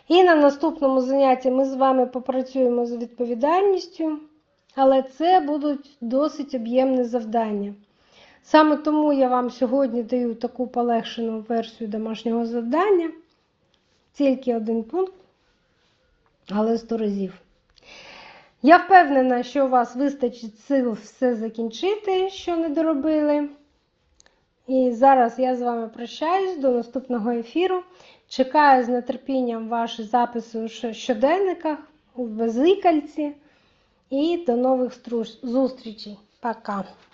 І на наступному занятті ми з вами попрацюємо з відповідальністю, але це будуть досить об'ємні завдання. Саме тому я вам сьогодні даю таку полегшену версію домашнього завдання. Тільки один пункт, але 100 разів. Я впевнена, що у вас вистачить сил все закінчити, що не доробили. І зараз я з вами прощаюсь до наступного ефіру. Чекаю з нетерпінням ваші записи у щоденниках, у везикальці. І до нових зустрічей. Пока!